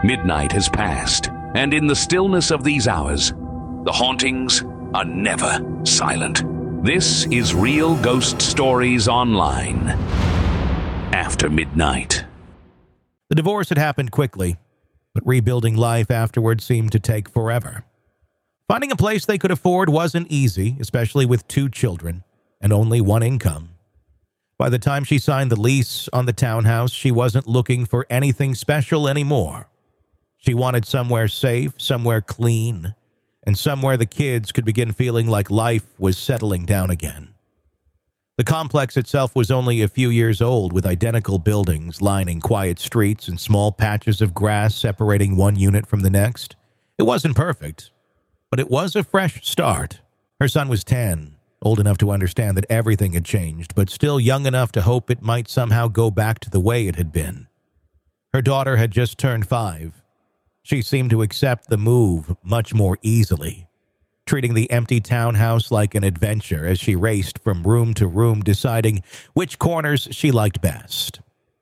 Midnight has passed, and in the stillness of these hours, the hauntings are never silent. This is Real Ghost Stories Online. After Midnight. The divorce had happened quickly, but rebuilding life afterward seemed to take forever. Finding a place they could afford wasn't easy, especially with 2 children and only one income. By the time she signed the lease on the townhouse, she wasn't looking for anything special anymore. She wanted somewhere safe, somewhere clean, and somewhere the kids could begin feeling like life was settling down again. The complex itself was only a few years old, with identical buildings lining quiet streets and small patches of grass separating one unit from the next. It wasn't perfect, but it was a fresh start. Her son was 10, old enough to understand that everything had changed, but still young enough to hope it might somehow go back to the way it had been. Her daughter had just turned 5. She seemed to accept the move much more easily, treating the empty townhouse like an adventure as she raced from room to room, deciding which corners she liked best.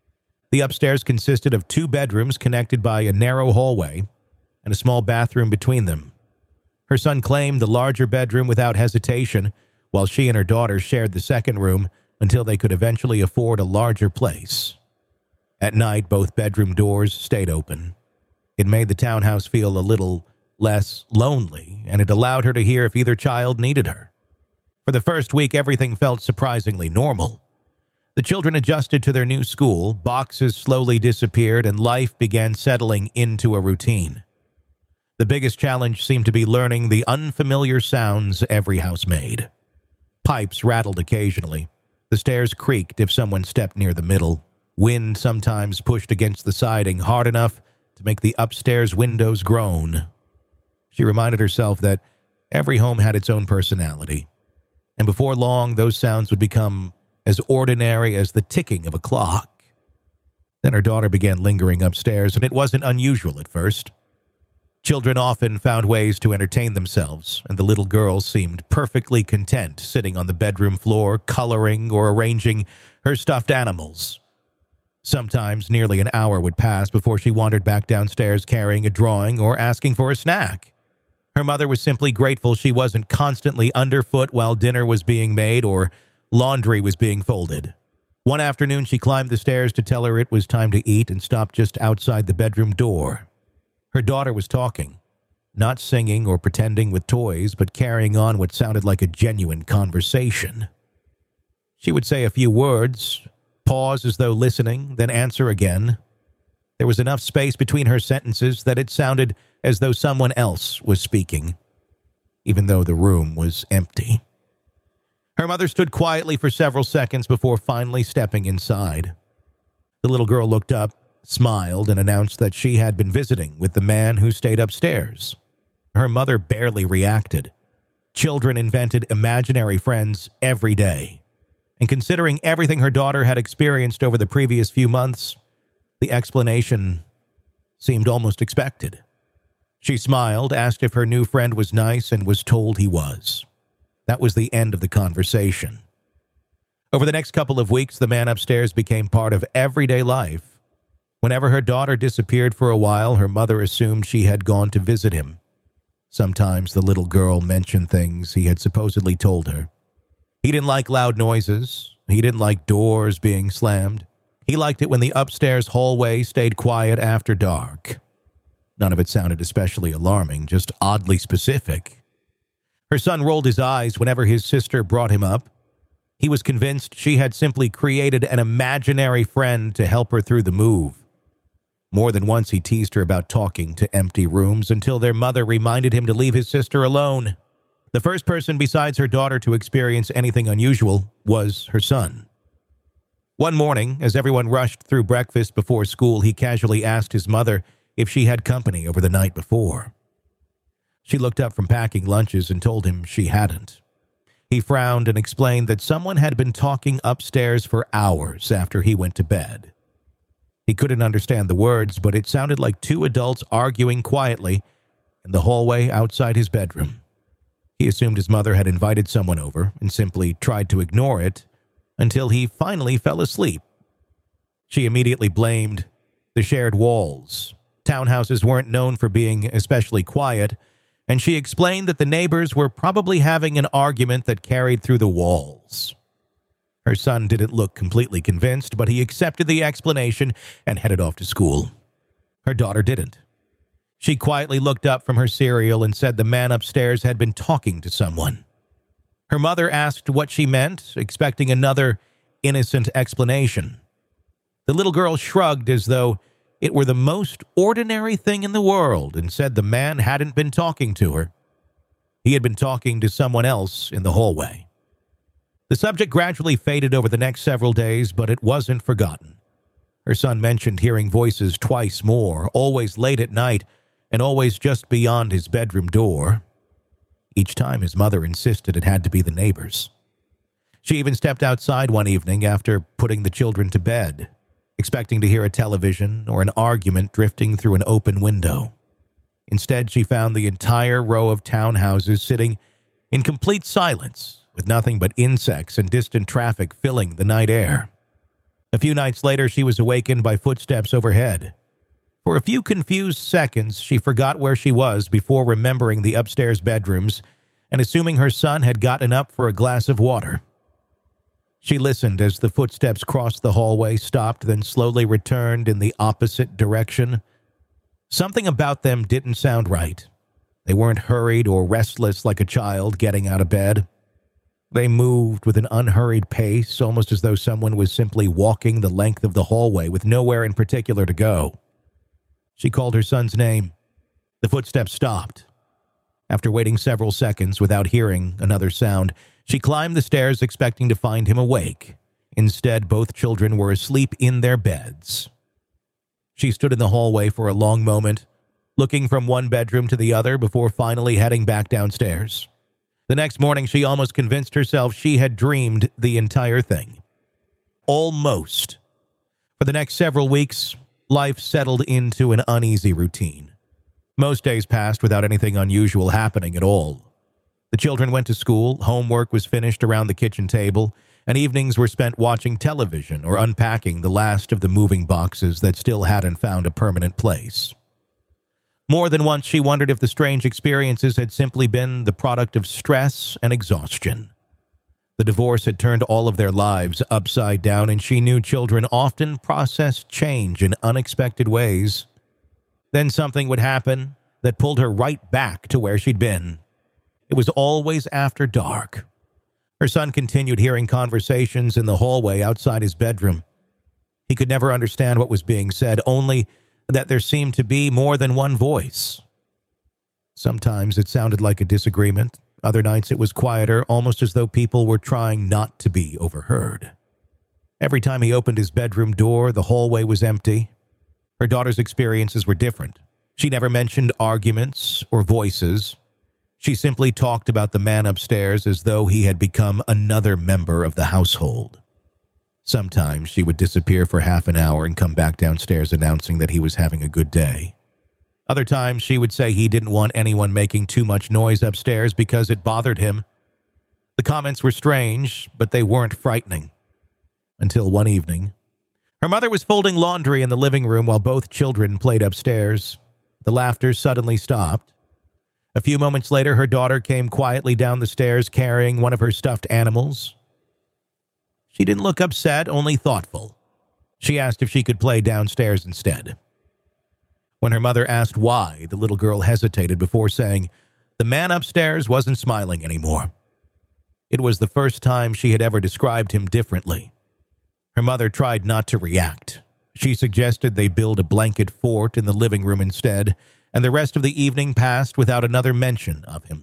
The upstairs consisted of 2 bedrooms connected by a narrow hallway and a small bathroom between them. Her son claimed the larger bedroom without hesitation, while she and her daughter shared the second room until they could eventually afford a larger place. At night, both bedroom doors stayed open. It made the townhouse feel a little less lonely, and it allowed her to hear if either child needed her. For the first week, everything felt surprisingly normal. The children adjusted to their new school, boxes slowly disappeared, and life began settling into a routine. The biggest challenge seemed to be learning the unfamiliar sounds every house made. Pipes rattled occasionally. The stairs creaked if someone stepped near the middle. Wind sometimes pushed against the siding hard enough to make the upstairs windows groan. She reminded herself that every home had its own personality, and before long, those sounds would become as ordinary as the ticking of a clock. Then her daughter began lingering upstairs, and it wasn't unusual at first. Children often found ways to entertain themselves, and the little girl seemed perfectly content sitting on the bedroom floor, coloring or arranging her stuffed animals. Sometimes nearly an hour would pass before she wandered back downstairs carrying a drawing or asking for a snack. Her mother was simply grateful she wasn't constantly underfoot while dinner was being made or laundry was being folded. One afternoon, she climbed the stairs to tell her it was time to eat and stopped just outside the bedroom door. Her daughter was talking, not singing or pretending with toys, but carrying on what sounded like a genuine conversation. She would say a few words, pause as though listening, then answer again. There was enough space between her sentences that it sounded as though someone else was speaking, even though the room was empty. Her mother stood quietly for several seconds before finally stepping inside. The little girl looked up, smiled, and announced that she had been visiting with the man who stayed upstairs. Her mother barely reacted. Children invented imaginary friends every day, and considering everything her daughter had experienced over the previous few months, the explanation seemed almost expected. She smiled, asked if her new friend was nice, and was told he was. That was the end of the conversation. Over the next couple of weeks, the man upstairs became part of everyday life. Whenever her daughter disappeared for a while, her mother assumed she had gone to visit him. Sometimes the little girl mentioned things he had supposedly told her. He didn't like loud noises. He didn't like doors being slammed. He liked it when the upstairs hallway stayed quiet after dark. None of it sounded especially alarming, just oddly specific. Her son rolled his eyes whenever his sister brought him up. He was convinced she had simply created an imaginary friend to help her through the move. More than once he teased her about talking to empty rooms until their mother reminded him to leave his sister alone. The first person besides her daughter to experience anything unusual was her son. One morning, as everyone rushed through breakfast before school, he casually asked his mother if she had company over the night before. She looked up from packing lunches and told him she hadn't. He frowned and explained that someone had been talking upstairs for hours after he went to bed. He couldn't understand the words, but it sounded like 2 adults arguing quietly in the hallway outside his bedroom. He assumed his mother had invited someone over and simply tried to ignore it until he finally fell asleep. She immediately blamed the shared walls Townhouses weren't known for being especially quiet, and she explained that the neighbors were probably having an argument that carried through the walls. Her son didn't look completely convinced, but he accepted the explanation and headed off to school. Her daughter didn't. She quietly looked up from her cereal and said the man upstairs had been talking to someone. Her mother asked what she meant, expecting another innocent explanation. The little girl shrugged as though it were the most ordinary thing in the world and said the man hadn't been talking to her. He had been talking to someone else in the hallway. The subject gradually faded over the next several days, but it wasn't forgotten. Her son mentioned hearing voices twice more, always late at night, and always just beyond his bedroom door. Each time his mother insisted it had to be the neighbors. She even stepped outside one evening after putting the children to bed, expecting to hear a television or an argument drifting through an open window. Instead, she found the entire row of townhouses sitting in complete silence, with nothing but insects and distant traffic filling the night air. A few nights later, she was awakened by footsteps overhead. For a few confused seconds, she forgot where she was before remembering the upstairs bedrooms and assuming her son had gotten up for a glass of water. She listened as the footsteps crossed the hallway, stopped, then slowly returned in the opposite direction. Something about them didn't sound right. They weren't hurried or restless like a child getting out of bed. They moved with an unhurried pace, almost as though someone was simply walking the length of the hallway with nowhere in particular to go. She called her son's name. The footsteps stopped. After waiting several seconds without hearing another sound, she climbed the stairs expecting to find him awake. Instead, both children were asleep in their beds. She stood in the hallway for a long moment, looking from one bedroom to the other before finally heading back downstairs. The next morning, she almost convinced herself she had dreamed the entire thing. Almost. For the next several weeks, life settled into an uneasy routine. Most days passed without anything unusual happening at all. The children went to school, homework was finished around the kitchen table, and evenings were spent watching television or unpacking the last of the moving boxes that still hadn't found a permanent place. More than once, she wondered if the strange experiences had simply been the product of stress and exhaustion. The divorce had turned all of their lives upside down, and she knew children often processed change in unexpected ways. Then something would happen that pulled her right back to where she'd been. It was always after dark. Her son continued hearing conversations in the hallway outside his bedroom. He could never understand what was being said, only that there seemed to be more than one voice. Sometimes it sounded like a disagreement. Other nights it was quieter, almost as though people were trying not to be overheard. Every time he opened his bedroom door, the hallway was empty. Her daughter's experiences were different. She never mentioned arguments or voices. She simply talked about the man upstairs as though he had become another member of the household. Sometimes she would disappear for half an hour and come back downstairs announcing that he was having a good day. Other times she would say he didn't want anyone making too much noise upstairs because it bothered him. The comments were strange, but they weren't frightening. Until one evening, her mother was folding laundry in the living room while both children played upstairs. The laughter suddenly stopped. A few moments later, her daughter came quietly down the stairs carrying one of her stuffed animals. She didn't look upset, only thoughtful. She asked if she could play downstairs instead. When her mother asked why, the little girl hesitated before saying the man upstairs wasn't smiling anymore. It was the first time she had ever described him differently. Her mother tried not to react. She suggested they build a blanket fort in the living room instead, and the rest of the evening passed without another mention of him.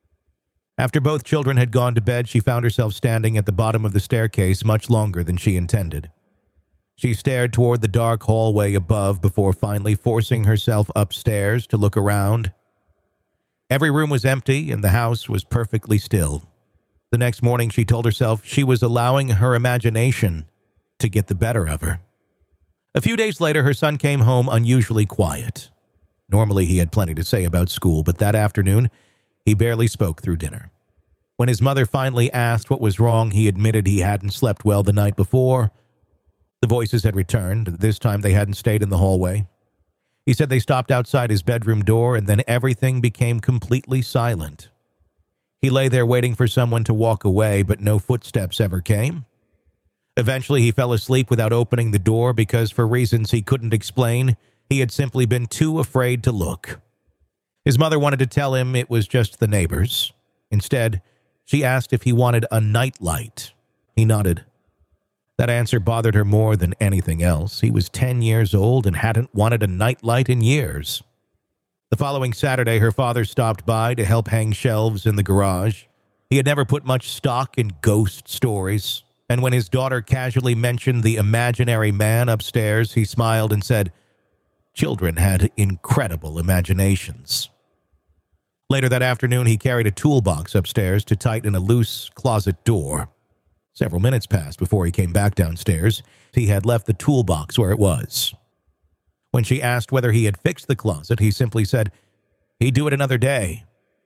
After both children had gone to bed, she found herself standing at the bottom of the staircase much longer than she intended. She stared toward the dark hallway above before finally forcing herself upstairs to look around. Every room was empty and the house was perfectly still. The next morning, she told herself she was allowing her imagination to get the better of her. A few days later, her son came home unusually quiet. Normally, he had plenty to say about school, but that afternoon, he barely spoke through dinner. When his mother finally asked what was wrong, he admitted he hadn't slept well the night before. The voices had returned. This time they hadn't stayed in the hallway. He said they stopped outside his bedroom door and then everything became completely silent. He lay there waiting for someone to walk away, but no footsteps ever came. Eventually, he fell asleep without opening the door because, for reasons he couldn't explain, he had simply been too afraid to look. His mother wanted to tell him it was just the neighbors. Instead, she asked if he wanted a nightlight. He nodded. That answer bothered her more than anything else. He was 10 years old and hadn't wanted a nightlight in years. The following Saturday, her father stopped by to help hang shelves in the garage. He had never put much stock in ghost stories, and when his daughter casually mentioned the imaginary man upstairs, he smiled and said, "Children had incredible imaginations." Later that afternoon, he carried a toolbox upstairs to tighten a loose closet door. Several minutes passed before he came back downstairs. He had left the toolbox where it was. When she asked whether he had fixed the closet, he simply said he'd do it another day.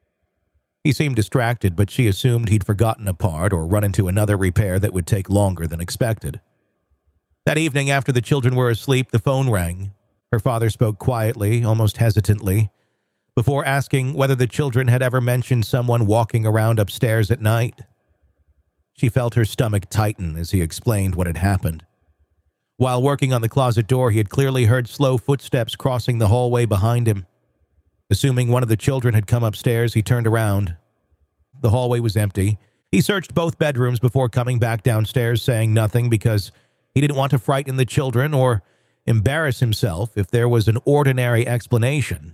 He seemed distracted, but she assumed he'd forgotten a part or run into another repair that would take longer than expected. That evening, after the children were asleep, the phone rang. Her father spoke quietly, almost hesitantly, before asking whether the children had ever mentioned someone walking around upstairs at night. She felt her stomach tighten as he explained what had happened. While working on the closet door, he had clearly heard slow footsteps crossing the hallway behind him. Assuming one of the children had come upstairs, he turned around. The hallway was empty. He searched both bedrooms before coming back downstairs, saying nothing because he didn't want to frighten the children or embarrass himself if there was an ordinary explanation.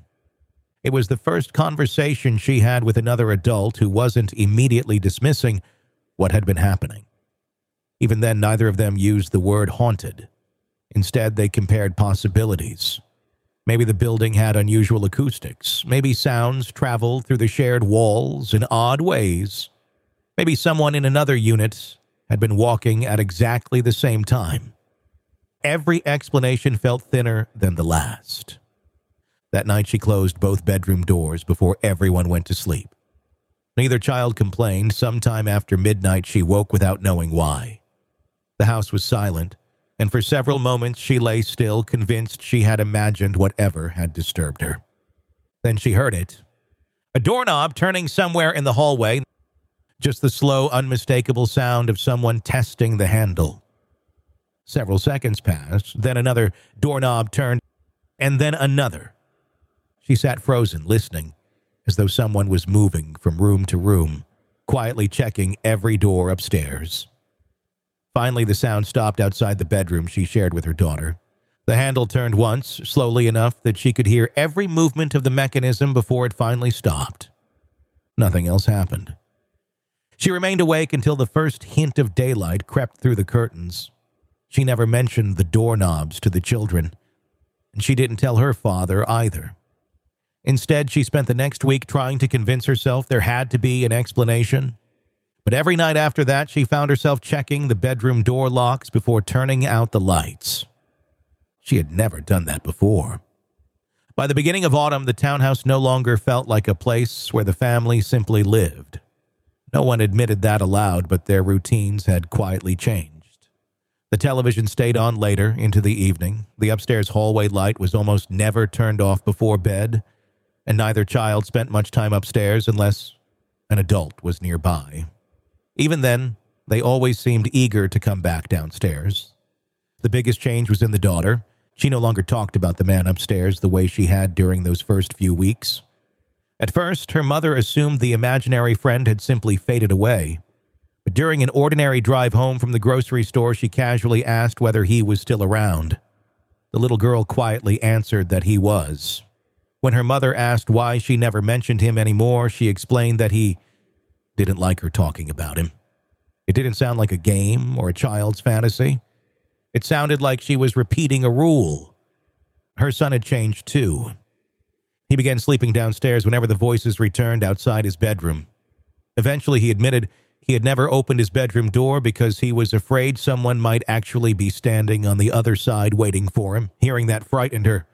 It was the first conversation she had with another adult who wasn't immediately dismissing what had been happening. Even then, neither of them used the word haunted. Instead, they compared possibilities. Maybe the building had unusual acoustics. Maybe sounds traveled through the shared walls in odd ways. Maybe someone in another unit had been walking at exactly the same time. Every explanation felt thinner than the last. That night, she closed both bedroom doors before everyone went to sleep. Neither child complained. Sometime after midnight, she woke without knowing why. The house was silent, and for several moments she lay still, convinced she had imagined whatever had disturbed her. Then she heard it. A doorknob turning somewhere in the hallway. Just the slow, unmistakable sound of someone testing the handle. Several seconds passed, then another doorknob turned, and then another. She sat frozen, listening, as though someone was moving from room to room, quietly checking every door upstairs. Finally, the sound stopped outside the bedroom she shared with her daughter. The handle turned once, slowly enough that she could hear every movement of the mechanism before it finally stopped. Nothing else happened. She remained awake until the first hint of daylight crept through the curtains. She never mentioned the doorknobs to the children, and she didn't tell her father either. Instead, she spent the next week trying to convince herself there had to be an explanation. But every night after that, she found herself checking the bedroom door locks before turning out the lights. She had never done that before. By the beginning of autumn, the townhouse no longer felt like a place where the family simply lived. No one admitted that aloud, but their routines had quietly changed. The television stayed on later into the evening. The upstairs hallway light was almost never turned off before bed, and neither child spent much time upstairs unless an adult was nearby. Even then, they always seemed eager to come back downstairs. The biggest change was in the daughter. She no longer talked about the man upstairs the way she had during those first few weeks. At first, her mother assumed the imaginary friend had simply faded away. But during an ordinary drive home from the grocery store, she casually asked whether he was still around. The little girl quietly answered that he was. When her mother asked why she never mentioned him anymore, she explained that he didn't like her talking about him. It didn't sound like a game or a child's fantasy. It sounded like she was repeating a rule. Her son had changed too. He began sleeping downstairs whenever the voices returned outside his bedroom. Eventually, he admitted he had never opened his bedroom door because he was afraid someone might actually be standing on the other side waiting for him. Hearing that frightened her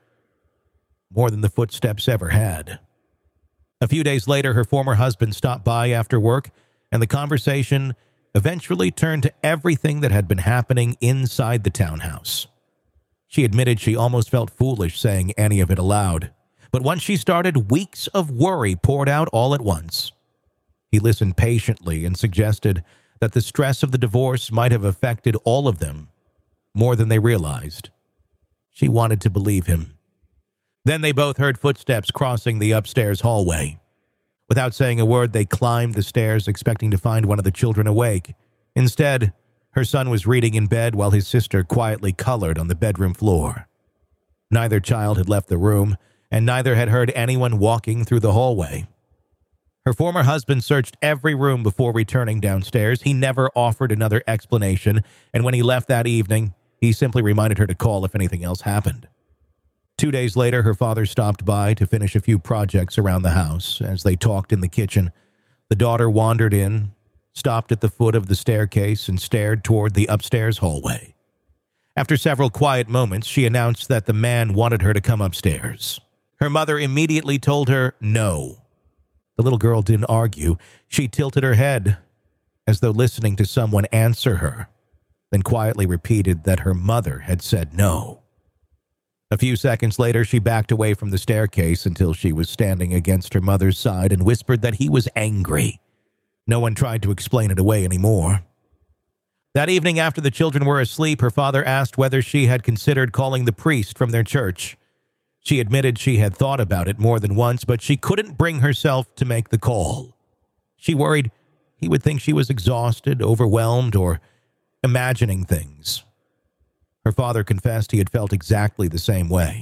more than the footsteps ever had. A few days later, her former husband stopped by after work, and the conversation eventually turned to everything that had been happening inside the townhouse. She admitted she almost felt foolish saying any of it aloud. But once she started, weeks of worry poured out all at once. He listened patiently and suggested that the stress of the divorce might have affected all of them more than they realized. She wanted to believe him. Then they both heard footsteps crossing the upstairs hallway. Without saying a word, they climbed the stairs, expecting to find one of the children awake. Instead, her son was reading in bed while his sister quietly colored on the bedroom floor. Neither child had left the room, and neither had heard anyone walking through the hallway. Her former husband searched every room before returning downstairs. He never offered another explanation, and when he left that evening, he simply reminded her to call if anything else happened. 2 days later, her father stopped by to finish a few projects around the house. As they talked in the kitchen, the daughter wandered in, stopped at the foot of the staircase, and stared toward the upstairs hallway. After several quiet moments, she announced that the man wanted her to come upstairs. Her mother immediately told her no. The little girl didn't argue. She tilted her head, as though listening to someone answer her, then quietly repeated that her mother had said no. A few seconds later, she backed away from the staircase until she was standing against her mother's side and whispered that he was angry. No one tried to explain it away anymore. That evening, after the children were asleep, her father asked whether she had considered calling the priest from their church. She admitted she had thought about it more than once, but she couldn't bring herself to make the call. She worried he would think she was exhausted, overwhelmed, or imagining things. Her father confessed he had felt exactly the same way.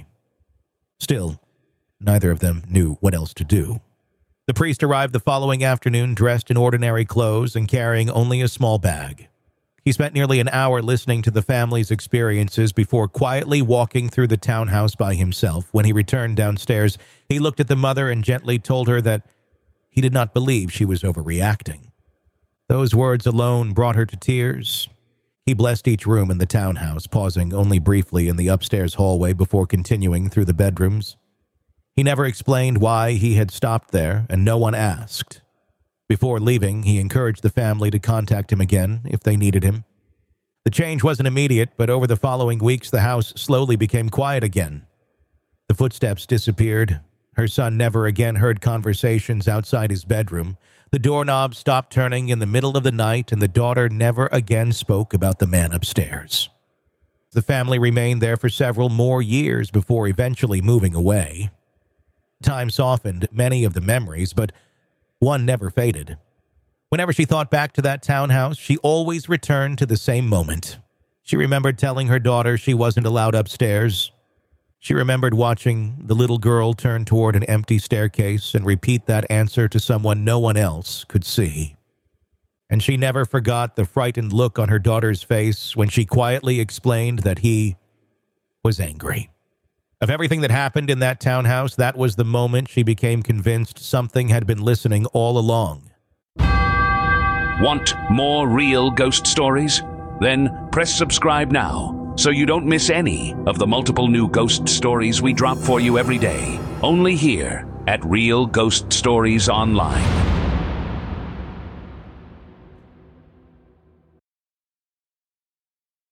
Still, neither of them knew what else to do. The priest arrived the following afternoon dressed in ordinary clothes and carrying only a small bag. He spent nearly an hour listening to the family's experiences before quietly walking through the townhouse by himself. When he returned downstairs, he looked at the mother and gently told her that he did not believe she was overreacting. Those words alone brought her to tears. He blessed each room in the townhouse, pausing only briefly in the upstairs hallway before continuing through the bedrooms. He never explained why he had stopped there, and no one asked. Before leaving, he encouraged the family to contact him again if they needed him. The change wasn't immediate, but over the following weeks, the house slowly became quiet again. The footsteps disappeared. Her son never again heard conversations outside his bedroom. The doorknob stopped turning in the middle of the night, and the daughter never again spoke about the man upstairs. The family remained there for several more years before eventually moving away. Time softened many of the memories, but one never faded. Whenever she thought back to that townhouse, she always returned to the same moment. She remembered telling her daughter she wasn't allowed upstairs. She remembered watching the little girl turn toward an empty staircase and repeat that answer to someone no one else could see. And she never forgot the frightened look on her daughter's face when she quietly explained that he was angry. Of everything that happened in that townhouse, that was the moment she became convinced something had been listening all along. Want more real ghost stories? Then press subscribe now so you don't miss any of the multiple new ghost stories we drop for you every day. Only here at Real Ghost Stories Online.